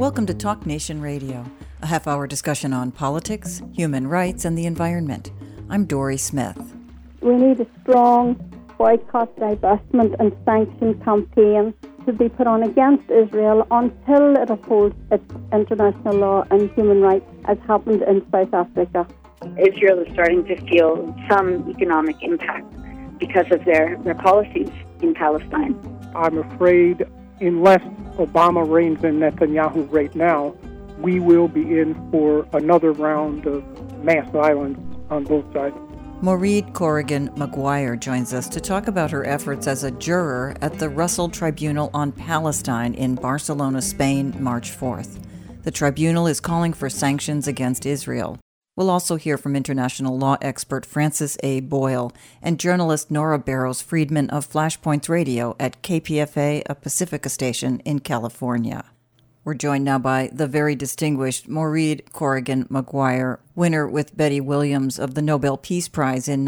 Welcome to Talk Nation Radio, a half-hour discussion on politics, human rights, and the environment. I'm Dory Smith. We need a strong boycott, divestment, and sanction campaign to be put on against Israel until it upholds its international law and human rights, as happened in South Africa. Israel is starting to feel some economic impact because of their policies in Palestine. I'm afraid unless Obama reins in Netanyahu right now, we will be in for another round of mass violence on both sides. Maureen Corrigan Maguire joins us to talk about her efforts as a juror at the Russell Tribunal on Palestine in Barcelona, Spain, March 4th. The tribunal is calling for sanctions against Israel. We'll also hear from international law expert Francis A. Boyle and journalist Nora Barrows-Friedman of Flashpoints Radio at KPFA, a Pacifica station in California. We're joined now by the very distinguished Maureen Corrigan Maguire, winner with Betty Williams of the Nobel Peace Prize in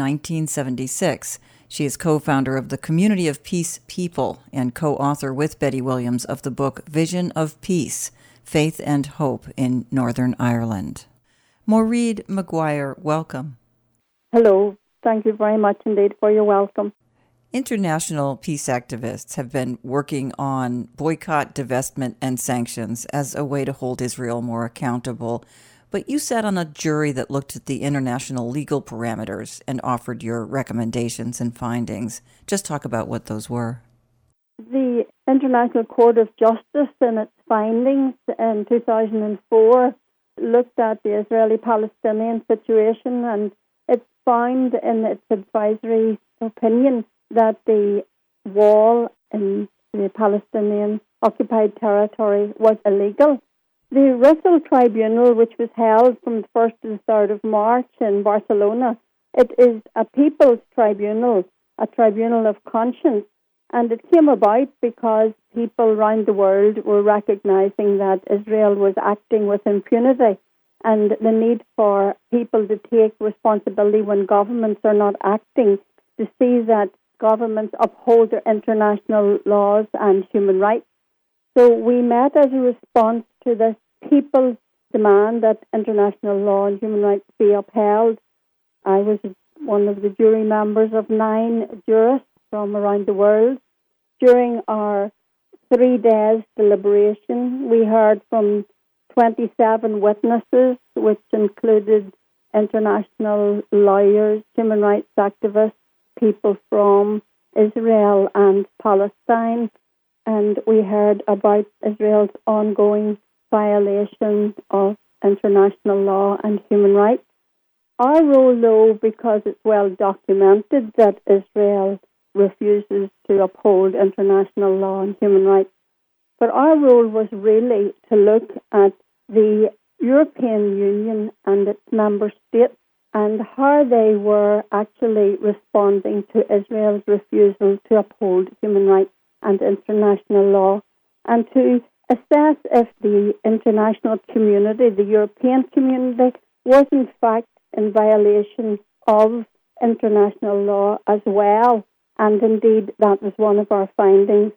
1976. She is co-founder of the Community of Peace People and co-author with Betty Williams of the book Vision of Peace, Faith and Hope in Northern Ireland. Maureen Maguire, welcome. Hello. Thank you very much indeed for your welcome. International peace activists have been working on boycott, divestment, and sanctions as a way to hold Israel more accountable. But you sat on a jury that looked at the international legal parameters and offered your recommendations and findings. Just talk about what those were. The International Court of Justice, in its findings in 2004, looked at the Israeli-Palestinian situation, and it found in its advisory opinion that the wall in the Palestinian occupied territory was illegal. The Russell Tribunal, which was held from the 1st to the 3rd of March in Barcelona, it is a people's tribunal, a tribunal of conscience, and it came about because people around the world were recognizing that Israel was acting with impunity, and the need for people to take responsibility when governments are not acting, to see that governments uphold their international laws and human rights. So we met as a response to this people's demand that international law and human rights be upheld. I was one of the jury members of 9 jurists from around the world. During our 3 days deliberation, we heard from 27 witnesses, which included international lawyers, human rights activists, people from Israel and Palestine, and we heard about Israel's ongoing violation of international law and human rights. Our role, though, because it's well documented that Israel refuses to uphold international law and human rights, but our role was really to look at the European Union and its member states and how they were actually responding to Israel's refusal to uphold human rights and international law, and to assess if the international community, the European community, was in fact in violation of international law as well. And indeed, that was one of our findings.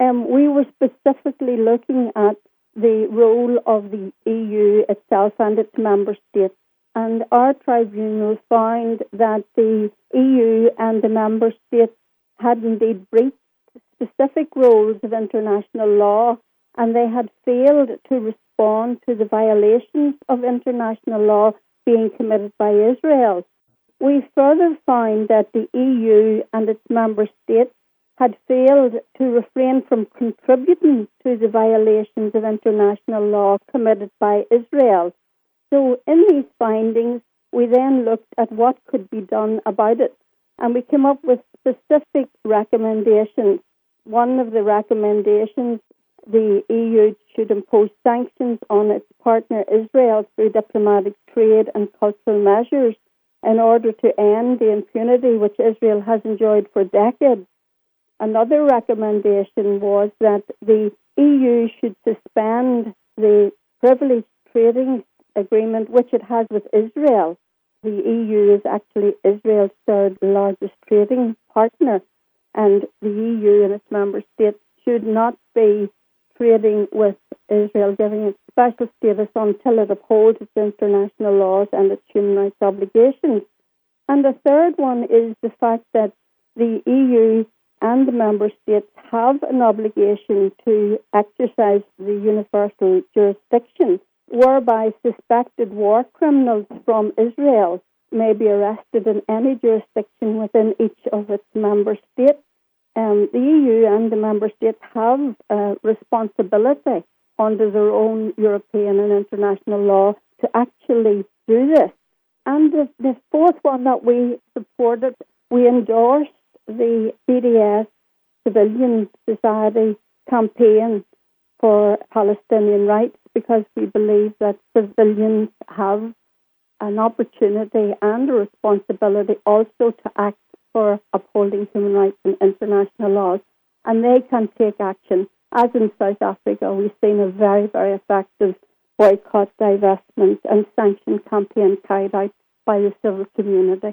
We were specifically looking at the role of the EU itself and its member states. And our tribunal found that the EU and the member states had indeed breached specific roles of international law, and they had failed to respond to the violations of international law being committed by Israel. We further found that the EU and its member states had failed to refrain from contributing to the violations of international law committed by Israel. So in these findings, we then looked at what could be done about it, and we came up with specific recommendations. One of the recommendations, the EU should impose sanctions on its partner Israel through diplomatic, trade and cultural measures in order to end the impunity which Israel has enjoyed for decades. Another recommendation was that the EU should suspend the privileged trading agreement which it has with Israel. The EU is actually Israel's third largest trading partner, and the EU and its member states should not be trading with Israel giving it special status until it upholds its international laws and its human rights obligations. And the third one is the fact that the EU and the member states have an obligation to exercise the universal jurisdiction, whereby suspected war criminals from Israel may be arrested in any jurisdiction within each of its member states. The EU and the member states have a responsibility under their own European and international law to actually do this. And the fourth one that we supported, we endorsed the BDS Civilian Society campaign for Palestinian rights because we believe that civilians have an opportunity and a responsibility also to act for upholding human rights and international laws. And they can take action. As in South Africa, we've seen a very, very effective boycott, divestment and sanction campaign carried out by the civil community.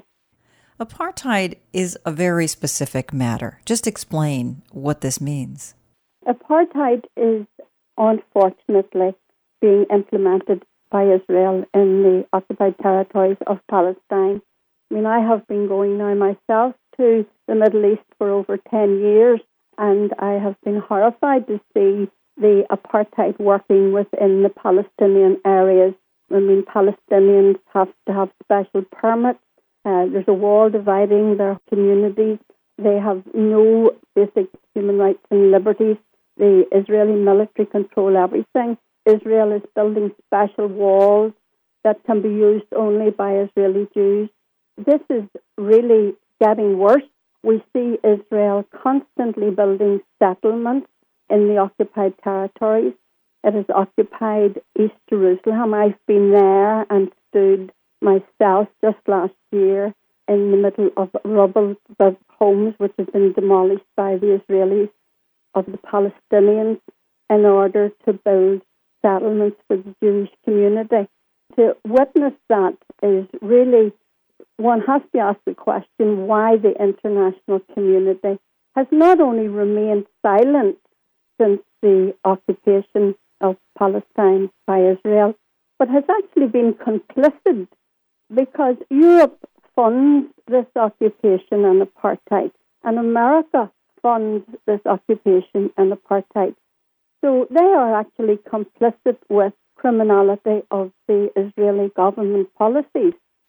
Apartheid is a very specific matter. Just explain what this means. Apartheid is unfortunately being implemented by Israel in the occupied territories of Palestine. I mean, I have been going now myself to the Middle East for over 10 years, and I have been horrified to see the apartheid working within the Palestinian areas. I mean, Palestinians have to have special permits. There's a wall dividing their communities. They have no basic human rights and liberties. The Israeli military control everything. Israel is building special walls that can be used only by Israeli Jews. This is really getting worse. We see Israel constantly building settlements in the occupied territories. It has occupied East Jerusalem. I've been there and stood myself just last year in the middle of rubble of homes which have been demolished by the Israelis of the Palestinians in order to build settlements for the Jewish community. To witness that is really, one has to ask the question why the international community has not only remained silent since the occupation of Palestine by Israel, but has actually been complicit because Europe funds this occupation and apartheid, and America funds this occupation and apartheid. So they are actually complicit with criminality of the Israeli government policies.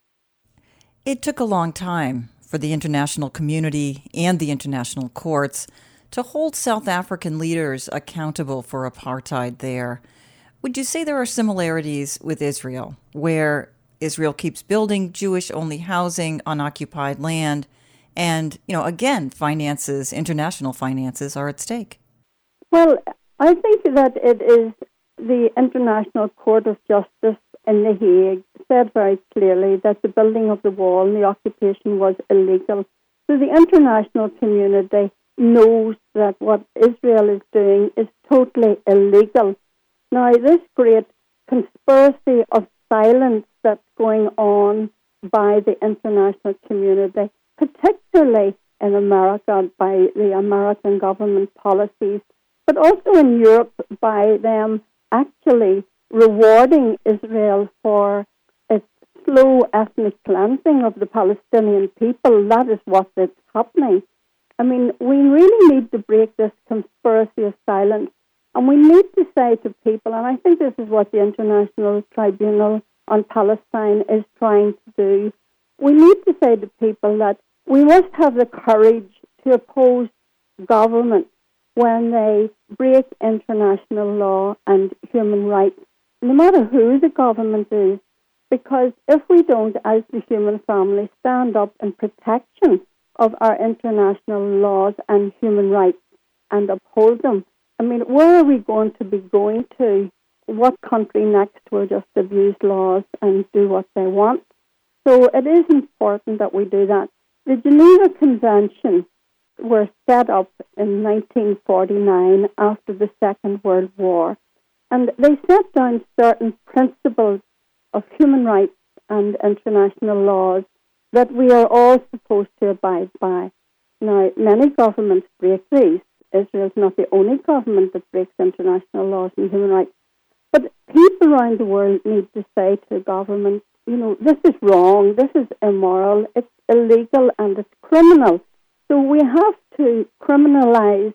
It took a long time for the international community and the international courts to hold South African leaders accountable for apartheid there. Would you say there are similarities with Israel, where Israel keeps building Jewish-only housing on occupied land and, again, international finances are at stake? Well, I think that it is the International Court of Justice in The Hague said very clearly that the building of the wall and the occupation was illegal. So the international community knows that what Israel is doing is totally illegal. Now, this great conspiracy of silence that's going on by the international community, particularly in America by the American government policies, but also in Europe by them actually rewarding Israel for its slow ethnic cleansing of the Palestinian people. That is what is happening. I mean, we really need to break this conspiracy of silence, and we need to say to people, and I think this is what the International Tribunal on Palestine is trying to do, we need to say to people that we must have the courage to oppose governments when they break international law and human rights, no matter who the government is, because if we don't, as the human family, stand up in protection of our international laws and human rights and uphold them, I mean, where are we going to be going to? What country next will just abuse laws and do what they want? So it is important that we do that. The Geneva Convention were set up in 1949 after the Second World War, and they set down certain principles of human rights and international laws that we are all supposed to abide by. Now, many governments break these. Israel is not the only government that breaks international laws and human rights, But people around the world need to say to the government, this is wrong, this is immoral, it's illegal and it's criminal. So we have to criminalize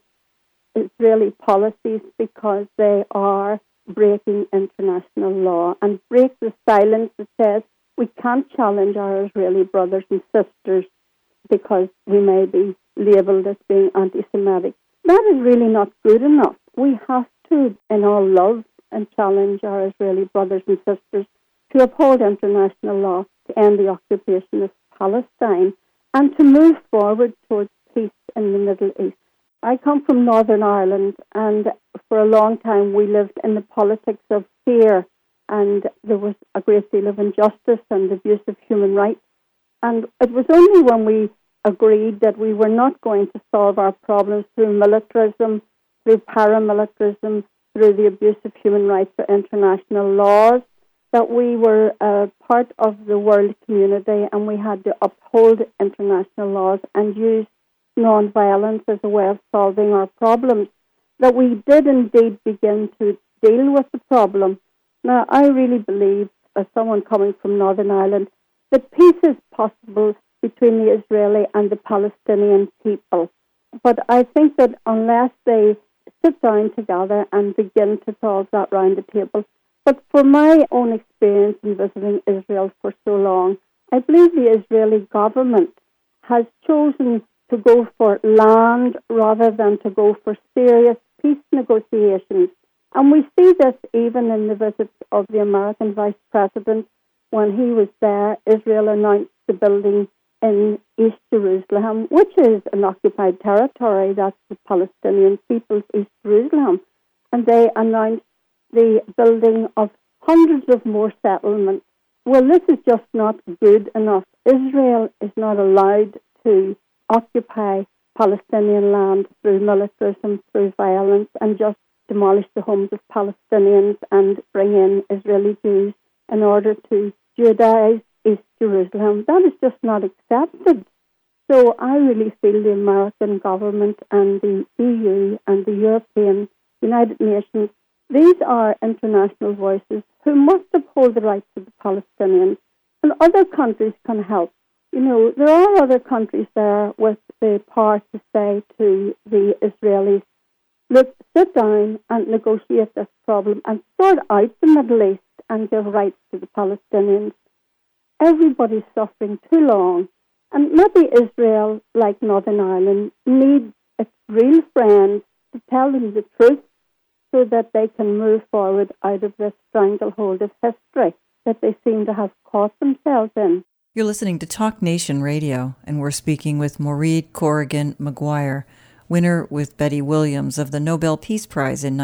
Israeli policies because they are breaking international law and break the silence that says we can't challenge our Israeli brothers and sisters because we may be labelled as being anti-Semitic. That is really not good enough. We have to, in all love, and challenge our Israeli brothers and sisters to uphold international law, to end the occupation of Palestine, and to move forward towards peace in the Middle East. I come from Northern Ireland, and for a long time we lived in the politics of fear, and there was a great deal of injustice and abuse of human rights. And it was only when we agreed that we were not going to solve our problems through militarism, through paramilitarism, through the abuse of human rights or international laws, that we were part of the world community and we had to uphold international laws and use non-violence as a way of solving our problems, that we did indeed begin to deal with the problem. Now, I really believe, as someone coming from Northern Ireland, that peace is possible between the Israeli and the Palestinian people. But I think that unless they sit down together and begin to solve that round the table. But for my own experience in visiting Israel for so long, I believe the Israeli government has chosen to go for land rather than to go for serious peace negotiations. And we see this even in the visits of the American Vice President. When he was there, Israel announced the building in East Jerusalem, which is an occupied territory. That's the Palestinian people's East Jerusalem. And they announced the building of hundreds of more settlements. Well, this is just not good enough. Israel is not allowed to occupy Palestinian land through militarism, through violence, and just demolish the homes of Palestinians and bring in Israeli Jews in order to Judaize East Jerusalem. That is just not accepted. So I really feel the American government and the EU and the European United Nations, these are international voices who must uphold the rights of the Palestinians, and other countries can help. There are other countries there with the power to say to the Israelis, look, sit down and negotiate this problem and sort out the Middle East and give rights to the Palestinians. Everybody's suffering too long. And maybe Israel, like Northern Ireland, needs its real friends to tell them the truth so that they can move forward out of this stranglehold of history that they seem to have caught themselves in. You're listening to Talk Nation Radio, and we're speaking with Mairead Corrigan Maguire, winner with Betty Williams of the Nobel Peace Prize in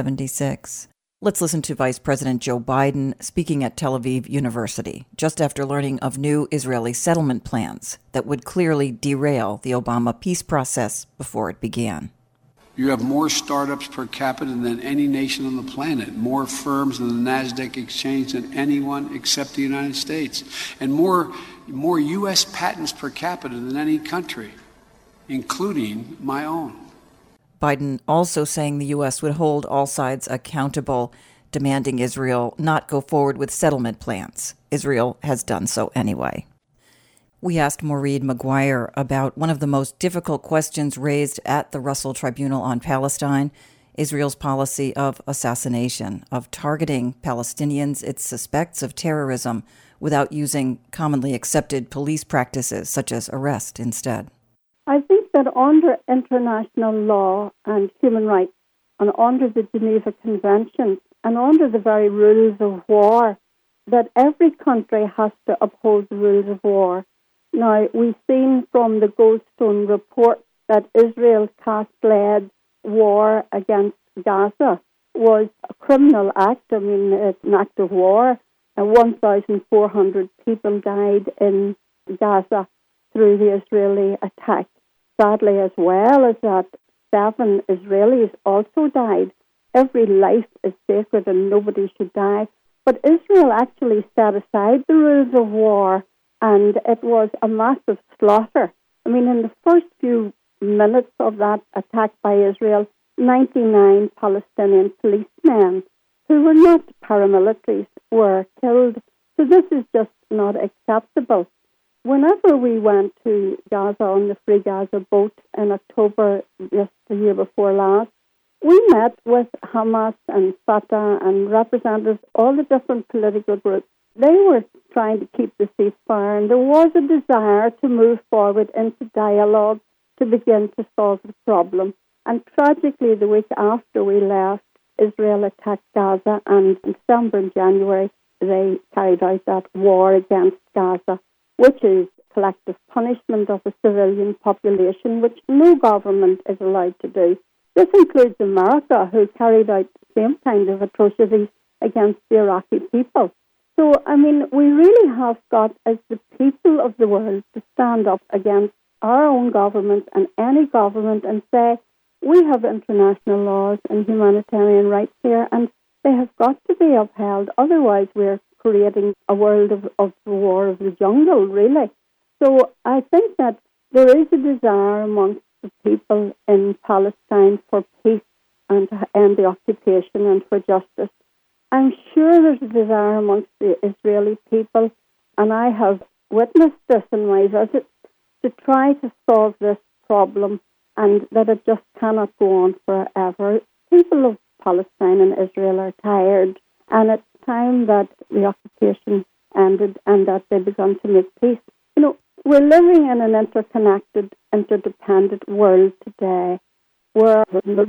1976. Let's listen to Vice President Joe Biden speaking at Tel Aviv University, just after learning of new Israeli settlement plans that would clearly derail the Obama peace process before it began. You have more startups per capita than any nation on the planet, more firms in the NASDAQ exchange than anyone except the United States, and more U.S. patents per capita than any country, including my own. Biden also saying the U.S. would hold all sides accountable, demanding Israel not go forward with settlement plans. Israel has done so anyway. We asked Mairead Maguire about one of the most difficult questions raised at the Russell Tribunal on Palestine, Israel's policy of assassination, of targeting Palestinians it suspects of terrorism without using commonly accepted police practices such as arrest instead. I think that under international law and human rights, and under the Geneva Conventions, and under the very rules of war, that every country has to uphold the rules of war. Now, we've seen from the Goldstone report that Israel's cast-led war against Gaza was a criminal act. I mean, it's an act of war. 1,400 people died in Gaza through the Israeli attack. Sadly, as well as that, 7 Israelis also died. Every life is sacred and nobody should die. But Israel actually set aside the rules of war, and it was a massive slaughter. I mean, in the first few minutes of that attack by Israel, 99 Palestinian policemen who were not paramilitaries were killed. So this is just not acceptable. Whenever we went to Gaza on the Free Gaza boat in October, just the year before last, we met with Hamas and Fatah and representatives, all the different political groups. They were trying to keep the ceasefire, and there was a desire to move forward into dialogue to begin to solve the problem. And tragically, the week after we left, Israel attacked Gaza, and in December and January, they carried out that war against Gaza, which is collective punishment of a civilian population, which no government is allowed to do. This includes America, who carried out the same kind of atrocities against the Iraqi people. So, we really have got, as the people of the world, to stand up against our own government and any government and say, we have international laws and humanitarian rights here, and they have got to be upheld. Otherwise, we're creating a world of the war of the jungle, really. So I think that there is a desire amongst the people in Palestine for peace and to end the occupation and for justice. I'm sure there's a desire amongst the Israeli people, and I have witnessed this in my visits, to try to solve this problem, and that it just cannot go on forever. People of Palestine and Israel are tired, and it's time that the occupation ended and that they began to make peace. We're living in an interconnected, interdependent world today where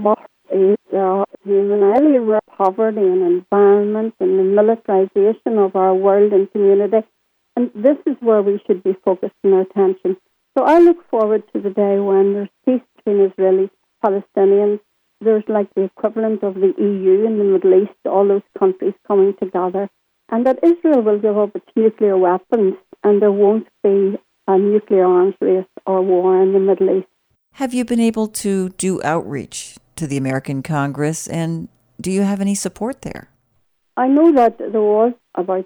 there are humanitarian poverty and environment and the militarization of our world and community, and this is where we should be focusing our attention. So I look forward to the day when there's peace between Israelis, Palestinians. There's like the equivalent of the EU in the Middle East, all those countries coming together, and that Israel will give up its nuclear weapons and there won't be a nuclear arms race or war in the Middle East. Have you been able to do outreach to the American Congress, and do you have any support there? I know that there was about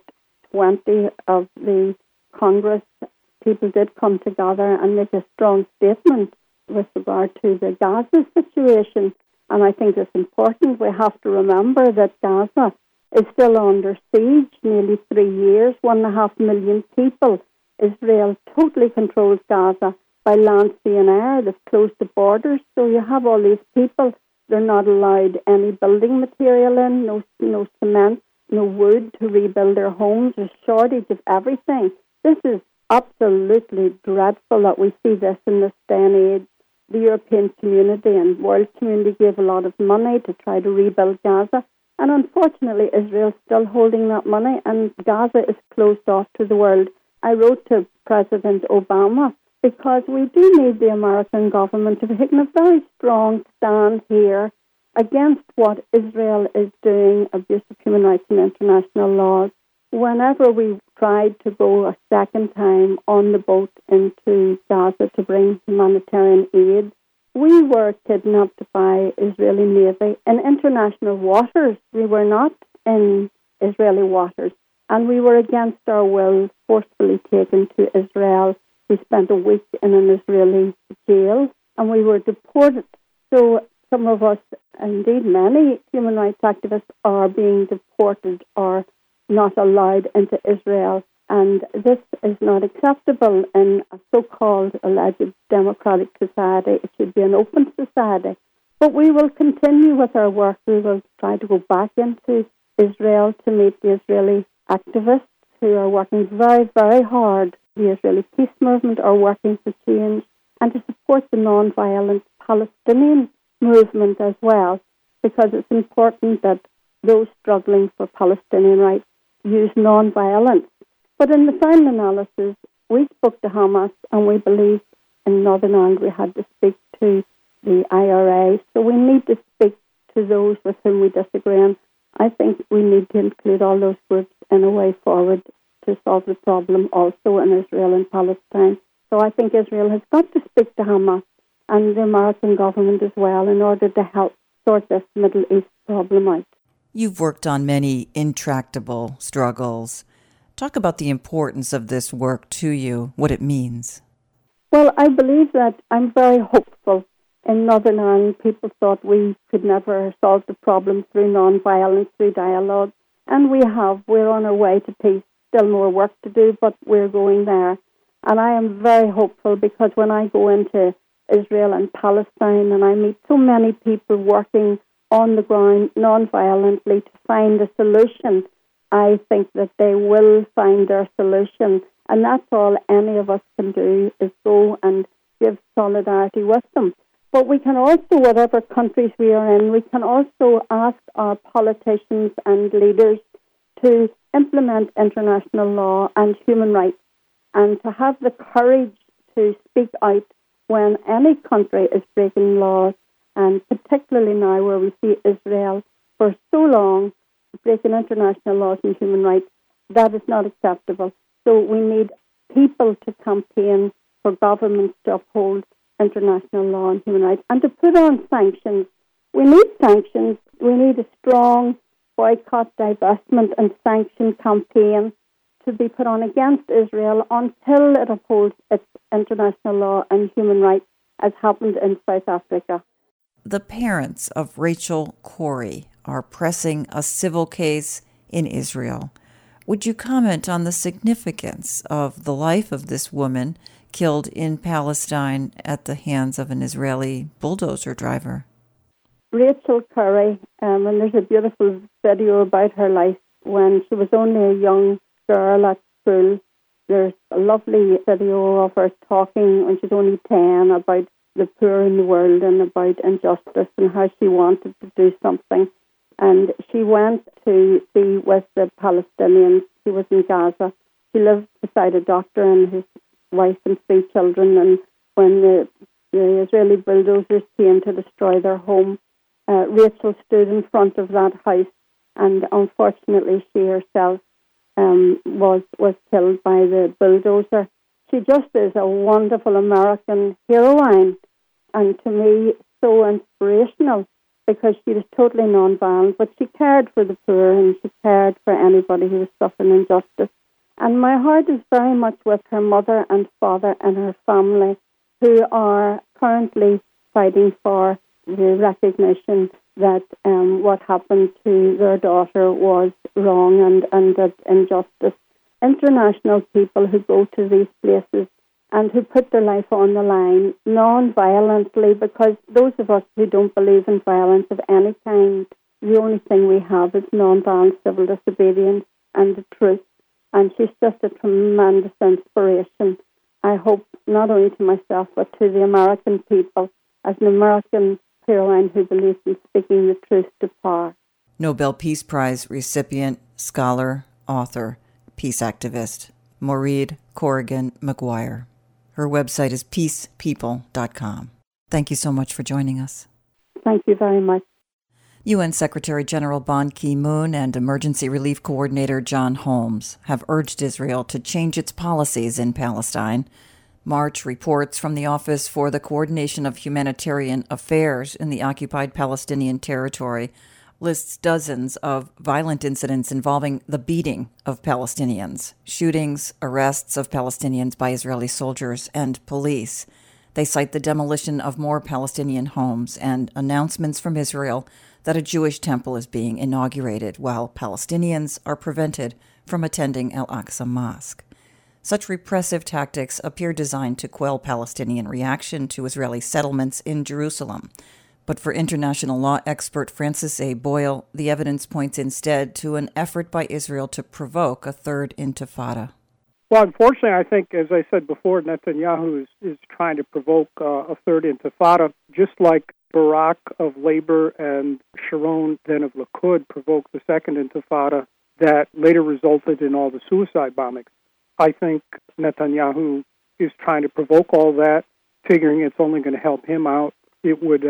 20 of the Congress people did come together and make a strong statement with regard to the Gaza situation. And I think it's important. We have to remember that Gaza is still under siege, nearly 3 years, 1.5 million people. Israel totally controls Gaza by land, sea and air. They've closed the borders. So you have all these people. They're not allowed any building material in, no cement, no wood to rebuild their homes. There's a shortage of everything. This is absolutely dreadful that we see this in this day and age. The European community and world community gave a lot of money to try to rebuild Gaza. And unfortunately, Israel's still holding that money, and Gaza is closed off to the world. I wrote to President Obama because we do need the American government to be taking a very strong stand here against what Israel is doing, abuse of human rights and international laws. Whenever we tried to go a second time on the boat into Gaza to bring humanitarian aid, we were kidnapped by Israeli Navy in international waters. We were not in Israeli waters, and we were against our will forcefully taken to Israel. We spent a week in an Israeli jail, and we were deported. So some of us, indeed many human rights activists, are being deported or not allowed into Israel. And this is not acceptable in a so-called alleged democratic society. It should be an open society. But we will continue with our work. We will try to go back into Israel to meet the Israeli activists who are working very, very hard. The Israeli peace movement are working for change, and to support the non-violent Palestinian movement as well, because it's important that those struggling for Palestinian rights use non-violence. But in the final analysis, we spoke to Hamas, and we believe in Northern Ireland we had to speak to the IRA. So we need to speak to those with whom we disagree. And I think we need to include all those groups in a way forward to solve the problem also in Israel and Palestine. So I think Israel has got to speak to Hamas and the American government as well in order to help sort this Middle East problem out. You've worked on many intractable struggles. Talk about the importance of this work to you, what it means. Well, I believe that I'm very hopeful in Northern Ireland, people thought we could never solve the problem through non-violence, through dialogue. And we have. We're on our way to peace. Still more work to do, but we're going there. And I am very hopeful, because when I go into Israel and Palestine and I meet so many people working on the ground non-violently to find a solution, I think that they will find their solution. And that's all any of us can do, is go and give solidarity with them. But we can also, whatever countries we are in, we can also ask our politicians and leaders to implement international law and human rights, and to have the courage to speak out when any country is breaking laws, and particularly now where we see Israel for so long breaking international laws and human rights. That is not acceptable. So we need people to campaign for governments to uphold international law and human rights, and to put on sanctions. We need sanctions. We need a strong boycott, divestment and sanction campaign to be put on against Israel until it upholds its international law and human rights, as happened in South Africa. The parents of Rachel Corrie are pressing a civil case in Israel. Would you comment on the significance of the life of this woman killed in Palestine at the hands of an Israeli bulldozer driver? Rachel Corrie, and there's a beautiful video about her life when she was only a young girl at school. There's a lovely video of her talking when she's only 10 about the poor in the world and about injustice and how she wanted to do something. And she went to be with the Palestinians. She was in Gaza. She lived beside a doctor and his wife and 3 children. And when the Israeli bulldozers came to destroy their home, Rachel stood in front of that house, and unfortunately she herself was killed by the bulldozer. She just is a wonderful American heroine, and to me so inspirational, because she was totally non-violent, but she cared for the poor and she cared for anybody who was suffering injustice. And my heart is very much with her mother and father and her family, who are currently fighting for the recognition that what happened to their daughter was wrong and that injustice. International people who go to these places and who put their life on the line non-violently, because those of us who don't believe in violence of any kind, the only thing we have is non-violent civil disobedience and the truth. And she's just a tremendous inspiration. I hope not only to myself but to the American people, as an American heroine who believes in speaking the truth to power. Nobel Peace Prize recipient, scholar, author, peace activist, Maureen Corrigan McGuire. Her website is peacepeople.com. Thank you so much for joining us. Thank you very much. UN Secretary General Ban Ki-moon and Emergency Relief Coordinator John Holmes have urged Israel to change its policies in Palestine. March reports from the Office for the Coordination of Humanitarian Affairs in the occupied Palestinian territory lists dozens of violent incidents involving the beating of Palestinians, shootings, arrests of Palestinians by Israeli soldiers and police. They cite the demolition of more Palestinian homes and announcements from Israel that a Jewish temple is being inaugurated, while Palestinians are prevented from attending Al-Aqsa Mosque. Such repressive tactics appear designed to quell Palestinian reaction to Israeli settlements in Jerusalem. But for international law expert Francis A. Boyle, the evidence points instead to an effort by Israel to provoke a third intifada. Well, unfortunately, I think, as I said before, Netanyahu is trying to provoke a third intifada, just like Barak of Labour and Sharon then of Likud provoked the second intifada that later resulted in all the suicide bombings. I think Netanyahu is trying to provoke all that, figuring it's only going to help him out. It would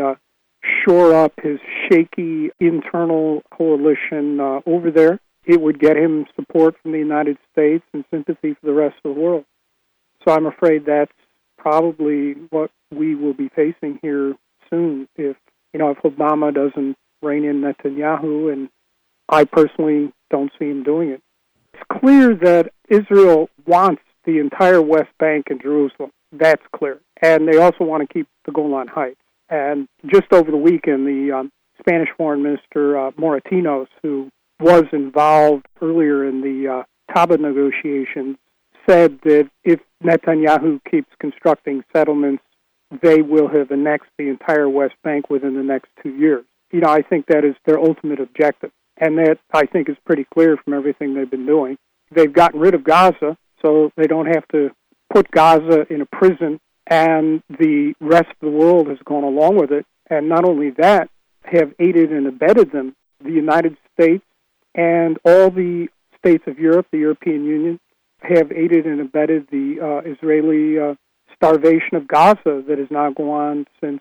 shore up his shaky internal coalition over there. It would get him support from the United States and sympathy for the rest of the world. So I'm afraid that's probably what we will be facing here soon if Obama doesn't rein in Netanyahu, and I personally don't see him doing it. It's clear that Israel wants the entire West Bank and Jerusalem. That's clear. And they also want to keep the Golan Heights. And just over the weekend, the Spanish Foreign Minister Moratinos, who was involved earlier in the Taba negotiations, said that if Netanyahu keeps constructing settlements, they will have annexed the entire West Bank within the next 2 years. I think that is their ultimate objective. And that, I think, is pretty clear from everything they've been doing. They've gotten rid of Gaza, so they don't have to put Gaza in a prison, and the rest of the world has gone along with it. And not only that, have aided and abetted them. The United States and all the states of Europe, the European Union, have aided and abetted the Israeli starvation of Gaza that has now gone on since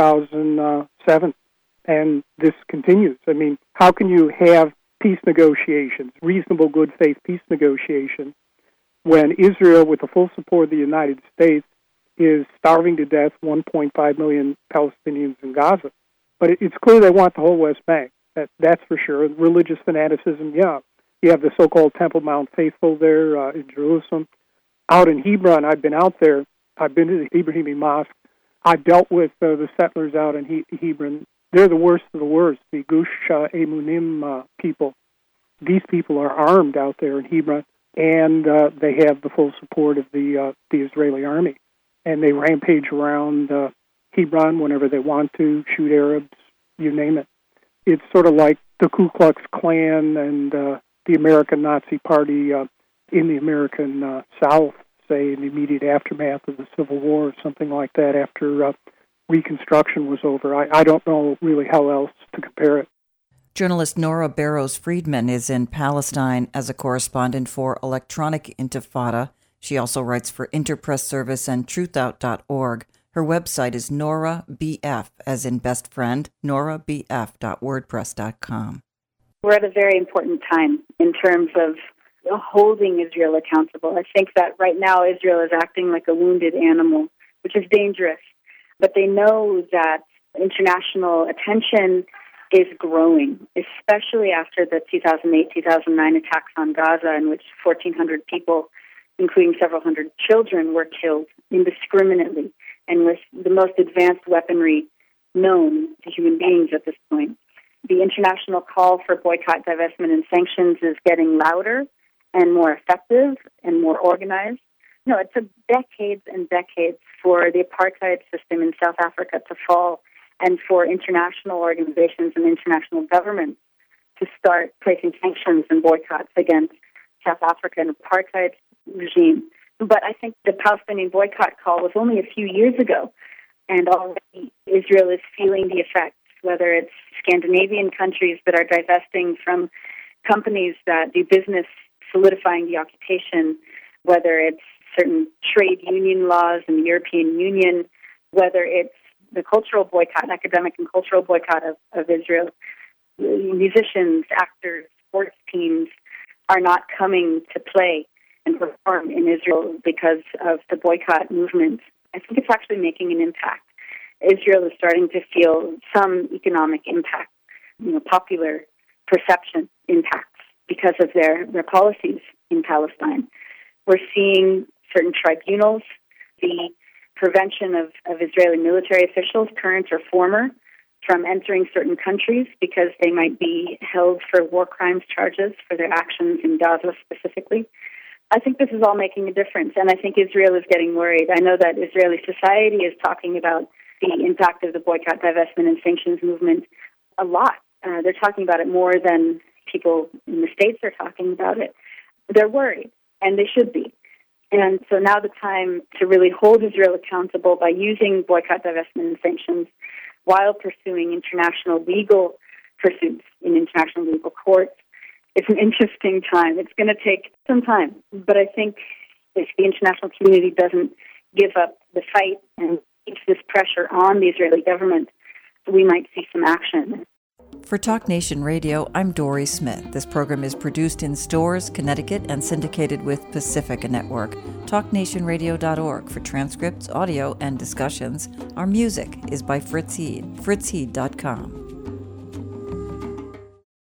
2007. And this continues. I mean, how can you have peace negotiations, reasonable good faith peace negotiations, when Israel, with the full support of the United States, is starving to death 1.5 million Palestinians in Gaza? But it's clear they want the whole West Bank. That's for sure. Religious fanaticism, yeah. You have the so-called Temple Mount Faithful there in Jerusalem. Out in Hebron, I've been out there. I've been to the Ibrahimi Mosque. I've dealt with the settlers out in Hebron. They're the worst of the worst, the Gush Emunim people. These people are armed out there in Hebron, and they have the full support of the Israeli army. And they rampage around Hebron whenever they want to, shoot Arabs, you name it. It's sort of like the Ku Klux Klan and the American Nazi Party in the American South, say, in the immediate aftermath of the Civil War or something like that after Reconstruction was over. I don't know really how else to compare it. Journalist Nora Barrows-Friedman is in Palestine as a correspondent for Electronic Intifada. She also writes for Interpress Service and truthout.org. Her website is NoraBF, as in best friend, norabf.wordpress.com. We're at a very important time in terms of holding Israel accountable. I think that right now Israel is acting like a wounded animal, which is dangerous. But they know that international attention is growing, especially after the 2008-2009 attacks on Gaza, in which 1,400 people, including several hundred children, were killed indiscriminately and with the most advanced weaponry known to human beings at this point. The international call for boycott, divestment, and sanctions is getting louder and more effective and more organized. No, it took decades and decades for the apartheid system in South Africa to fall and for international organizations and international governments to start placing sanctions and boycotts against South Africa and apartheid regime. But I think the Palestinian boycott call was only a few years ago, and already Israel is feeling the effects, whether it's Scandinavian countries that are divesting from companies that do business solidifying the occupation, whether it's certain trade union laws in the European Union, whether it's the cultural boycott, academic and cultural boycott of Israel. Musicians, actors, sports teams are not coming to play and perform in Israel because of the boycott movement. I think it's actually making an impact. Israel is starting to feel some economic impact, popular perception impacts because of their policies in Palestine. We're seeing certain tribunals, the prevention of Israeli military officials, current or former, from entering certain countries because they might be held for war crimes charges for their actions in Gaza specifically. I think this is all making a difference, and I think Israel is getting worried. I know that Israeli society is talking about the impact of the boycott, divestment, and sanctions movement a lot. They're talking about it more than people in the States are talking about it. They're worried, and they should be. And so now the time to really hold Israel accountable by using boycott, divestment, and sanctions while pursuing international legal pursuits in international legal courts. It's an interesting time. It's going to take some time. But I think if the international community doesn't give up the fight and keeps this pressure on the Israeli government, we might see some action. For Talk Nation Radio, I'm Dory Smith. This program is produced in Storrs, Connecticut, and syndicated with Pacifica Network. TalkNationRadio.org for transcripts, audio, and discussions. Our music is by Fritz Heed, fritzheed.com.